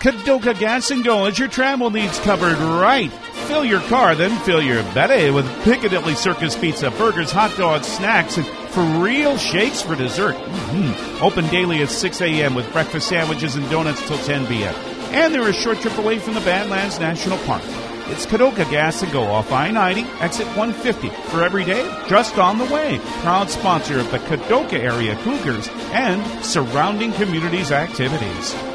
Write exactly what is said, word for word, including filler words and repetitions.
Kadoka Gas and Go has your travel needs covered right. Fill your car, then fill your belly with Piccadilly Circus pizza, burgers, hot dogs, snacks, and for real shakes for dessert. Mm-hmm. Open daily at six a.m. with breakfast sandwiches and donuts till ten p.m. And they're a short trip away from the Badlands National Park. It's Kadoka Gas and Go off I ninety, exit one fifty. For every day, just on the way. Proud sponsor of the Kadoka area Cougars and surrounding communities activities.